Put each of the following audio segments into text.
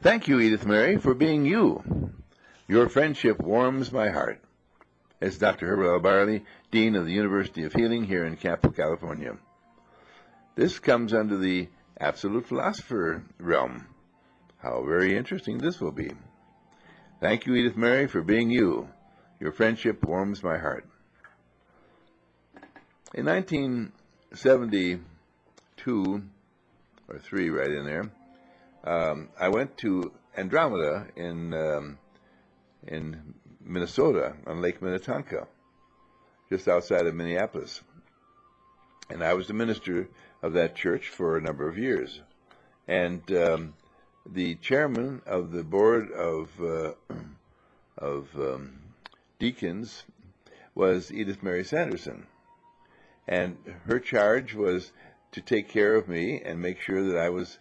Thank you, Edith Mary, for being you. Your friendship warms my heart. As Dr. Herbert L. Barley, Dean of the University of Healing here in Campo, California. This comes under the absolute philosopher realm. How very interesting this will be. Thank you, Edith Mary, for being you. Your friendship warms my heart. In 1972, or 3 right in there, I went to Andromeda in Minnesota on Lake Minnetonka, just outside of Minneapolis. And I was the minister of that church for a number of years. And the chairman of the board of deacons was Edith Mary Sanderson. And her charge was to take care of me and make sure that I was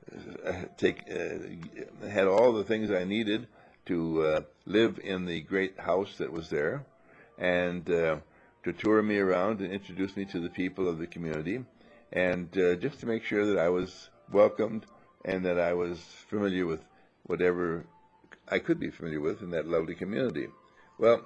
had all the things I needed to live in the great house that was there, and to tour me around and introduce me to the people of the community, and just to make sure that I was welcomed and that I was familiar with whatever I could be familiar with in that lovely community. Well,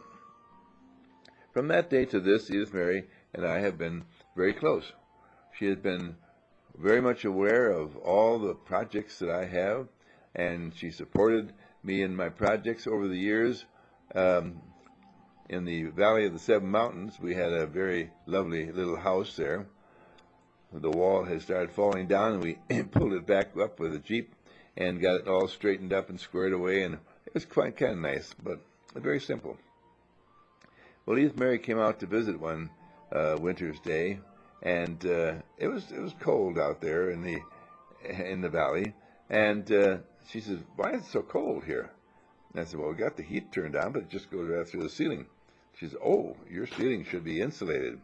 from that day to this, Edith Mary and I have been very close. She has been very much aware of all the projects that I have, and she supported me in my projects over the years. In the Valley of the Seven Mountains, we had a very lovely little house there. The wall had started falling down, and we pulled it back up with a Jeep and got it all straightened up and squared away, and it was quite kind of nice, but very simple. Well, Edith Mary came out to visit one winter's day, and it was cold out there in the valley, and she says, "Why is it so cold here?" And I said, "Well, we got the heat turned on, but it just goes right through the ceiling." She says, "Oh, your ceiling should be insulated."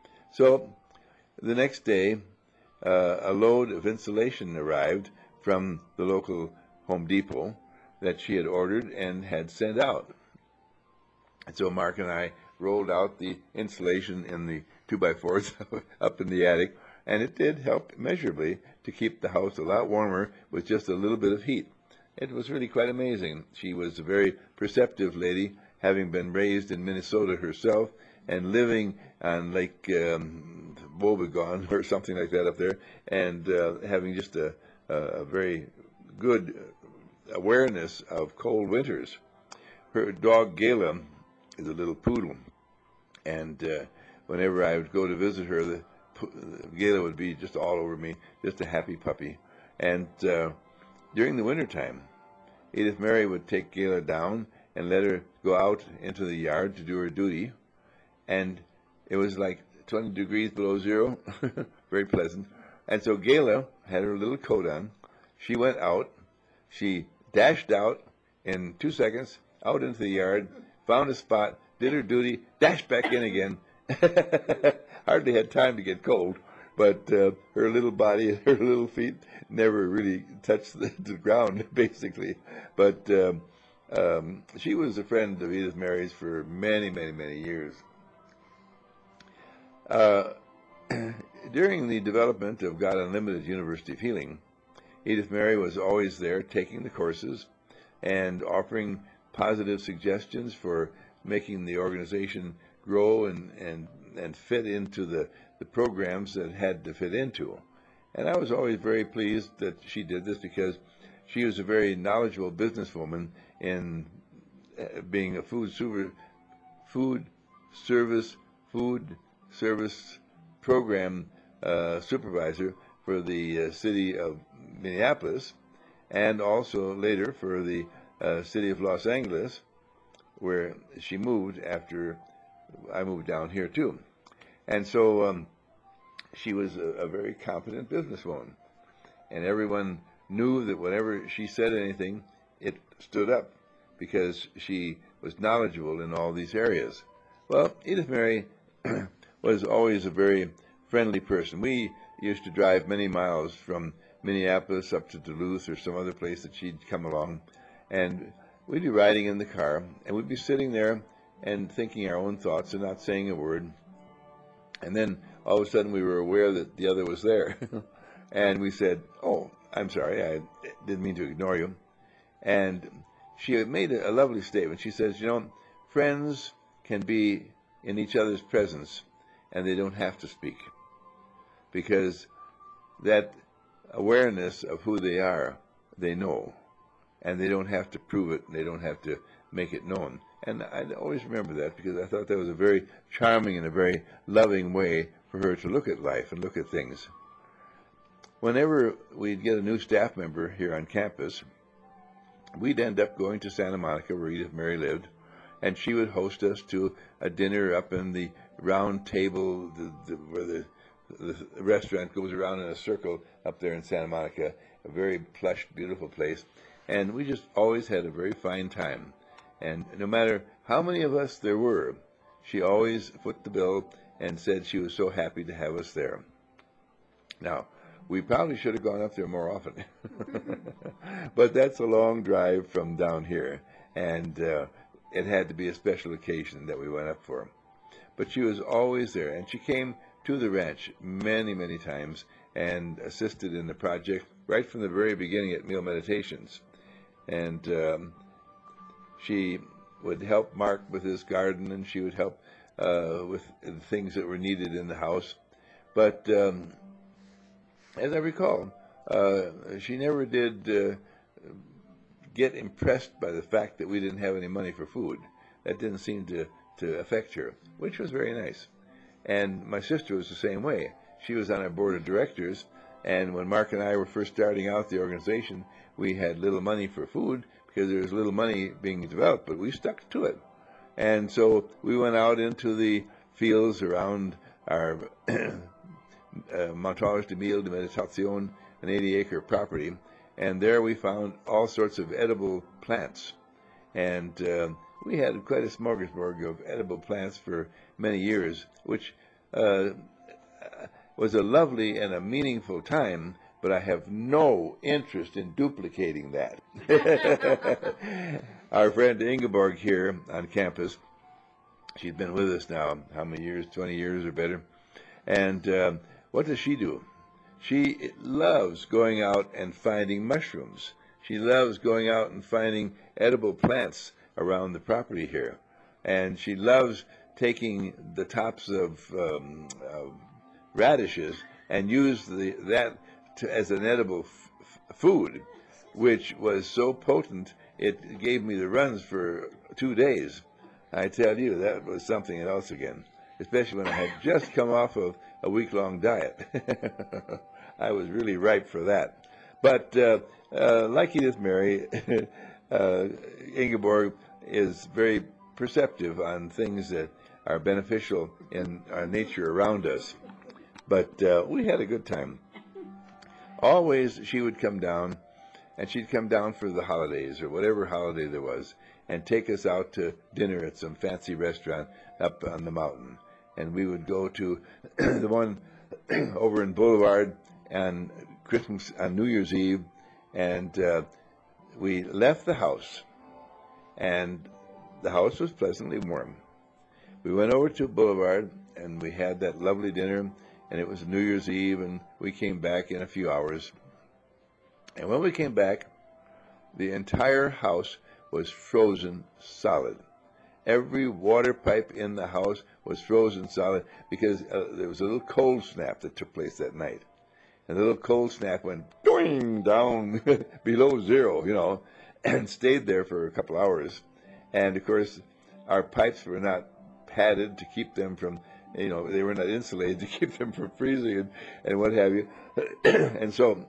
So the next day, a load of insulation arrived from the local Home Depot that she had ordered and had sent out. And so Mark and I rolled out the insulation in the 2x4s up in the attic, and it did help measurably to keep the house a lot warmer with just a little bit of heat. It was really quite amazing. She was a very perceptive lady, having been raised in Minnesota herself and living on Lake Wobegon or something like that up there, and having just a very good awareness of cold winters. Her dog Gala is a little poodle, and whenever I would go to visit her, Gala would be just all over me, just a happy puppy. And during the wintertime, Edith Mary would take Gala down and let her go out into the yard to do her duty, and it was like 20 degrees below zero, very pleasant. And so Gala had her little coat on. She went out. She dashed out in 2 seconds, out into the yard, found a spot, did her duty, dashed back in again. Hardly had time to get cold, but her little body and her little feet never really touched the ground, basically. But she was a friend of Edith Mary's for many, many, many years. During the development of God Unlimited University of Healing, Edith Mary was always there taking the courses and offering positive suggestions for making the organization grow and fit into the programs that it had to fit into. And I was always very pleased that she did this, because she was a very knowledgeable businesswoman in being a food service program supervisor for the city of Minneapolis, and also later for the city of Los Angeles, where she moved after I moved down here too. And so she was a very competent businesswoman, and everyone knew that whenever she said anything, it stood up, because she was knowledgeable in all these areas. Well, Edith Mary was always a very friendly person. We used to drive many miles from Minneapolis up to Duluth or some other place that she'd come along, and we'd be riding in the car, and we'd be sitting there and thinking our own thoughts and not saying a word. And then all of a sudden we were aware that the other was there. And we said, "Oh, I'm sorry, I didn't mean to ignore you." And she made a lovely statement. She says, you know, friends can be in each other's presence, and they don't have to speak, because that awareness of who they are, they know, and they don't have to prove it, and they don't have to make it known. And I always remember that, because I thought that was a very charming and a very loving way for her to look at life and look at things. Whenever we'd get a new staff member here on campus, we'd end up going to Santa Monica, where Edith Mary lived, and she would host us to a dinner up in the round table where the restaurant goes around in a circle up there in Santa Monica, a very plush, beautiful place. And we just always had a very fine time. And no matter how many of us there were, she always foot the bill and said she was so happy to have us there. Now, we probably should have gone up there more often, but that's a long drive from down here, and it had to be a special occasion that we went up for. But she was always there, and she came to the ranch many, many times and assisted in the project right from the very beginning at Meal Meditations. And she would help Mark with his garden, and she would help with the things that were needed in the house. But as I recall, she never did get impressed by the fact that we didn't have any money for food. That didn't seem to affect her, which was very nice. And my sister was the same way. She was on our board of directors, and when Mark and I were first starting out the organization, we had little money for food because there was little money being developed, but we stuck to it. And so we went out into the fields around our Montage de Mille de Meditation, an 80-acre property, and there we found all sorts of edible plants. And we had quite a smorgasbord of edible plants for many years, which was a lovely and a meaningful time, but I have no interest in duplicating that. Our friend Ingeborg here on campus, she's been with us now, how many years, 20 years or better, and what does she do? She loves going out and finding mushrooms. She loves going out and finding edible plants around the property here. And she loves taking the tops of radishes and use that as an edible food, which was so potent it gave me the runs for 2 days. I tell you, that was something else again, especially when I had just come off of a week-long diet. I was really ripe for that. But like Edith Mary, Ingeborg is very perceptive on things that are beneficial in our nature around us. But we had a good time. Always she would come down, and she'd come down for the holidays or whatever holiday there was, and take us out to dinner at some fancy restaurant up on the mountain. And we would go to the one over in Boulevard on Christmas, on New Year's Eve, and we left the house, and the house was pleasantly warm. We went over to Boulevard, and we had that lovely dinner, and it was New Year's Eve, and we came back in a few hours. And when we came back, the entire house was frozen solid. Every water pipe in the house was frozen solid because there was a little cold snap that took place that night. And the little cold snap went doing down below zero, you know, and stayed there for a couple hours. And, of course, our pipes were not padded to keep them from, you know, they were not insulated to keep them from freezing and what have you. And so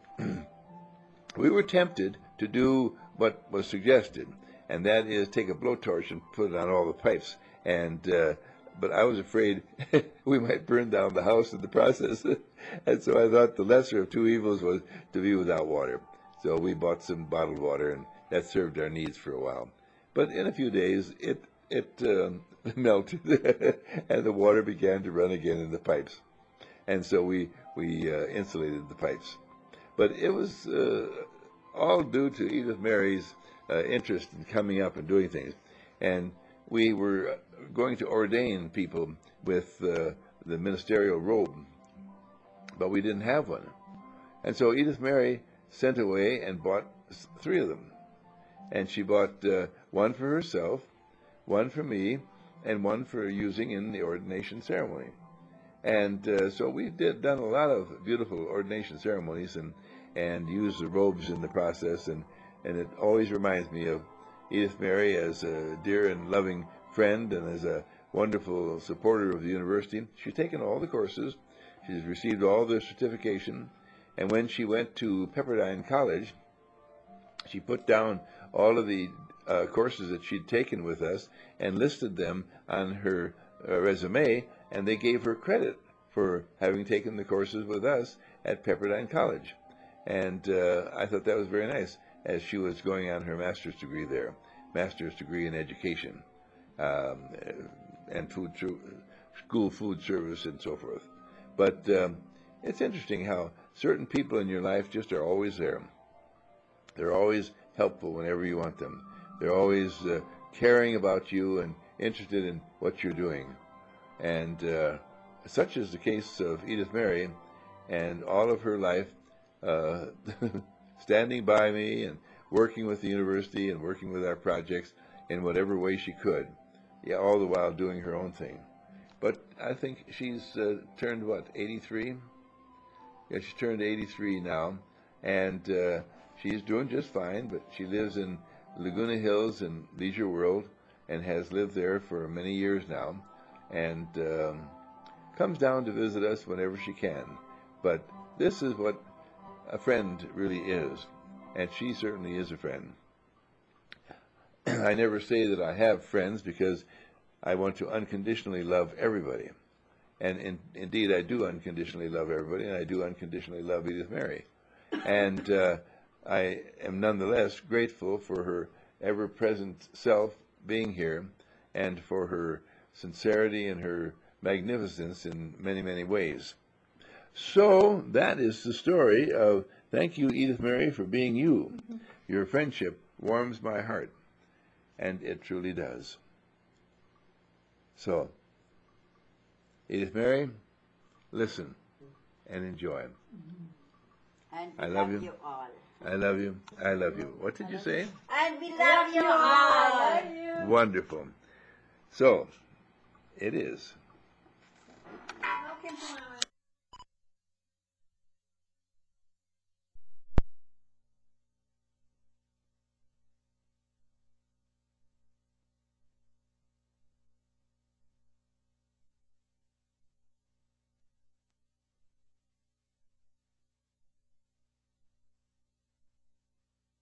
we were tempted to do what was suggested, and that is take a blowtorch and put it on all the pipes. And but I was afraid we might burn down the house in the process. And so I thought the lesser of two evils was to be without water. So we bought some bottled water, and that served our needs for a while. But in a few days, it melted, and the water began to run again in the pipes. And so we insulated the pipes. But it was all due to Edith Mary's interest in coming up and doing things. And we were going to ordain people with the ministerial robe, but we didn't have one. And so Edith Mary sent away and bought 3 of them. and she bought one for herself, one for me, and one for using in the ordination ceremony. And so we've done a lot of beautiful ordination ceremonies and used the robes in the process, and it always reminds me of Edith Mary as a dear and loving friend and as a wonderful supporter of the university. She's taken all the courses, she's received all the certification, and when she went to Pepperdine College, she put down all of the courses that she'd taken with us and listed them on her resume, and they gave her credit for having taken the courses with us at Pepperdine College. And I thought that was very nice, as she was going on her master's degree there, master's degree in education and school food service and so forth. But it's interesting how certain people in your life just are always there. They're always helpful whenever you want them. They're always caring about you and interested in what you're doing. And such is the case of Edith Mary, and all of her life standing by me and working with the university and working with our projects in whatever way she could, all the while doing her own thing. But I think she's turned, what, 83? Yeah, she's turned 83 now, and she's doing just fine, but she lives in Laguna Hills in Leisure World and has lived there for many years now, and comes down to visit us whenever she can. But this is what a friend really is, and she certainly is a friend. I never say that I have friends because I want to unconditionally love everybody. And indeed, I do unconditionally love everybody, and I do unconditionally love Edith Mary. And I am nonetheless grateful for her ever-present self being here and for her sincerity and her magnificence in many, many ways. So that is the story of thank you, Edith Mary, for being you. Your friendship warms my heart, and it truly does. So, Edith Mary, listen and enjoy. And I love you all. I love you. I love you. What did you say? And we love you all. Wonderful. So, it is. Welcome to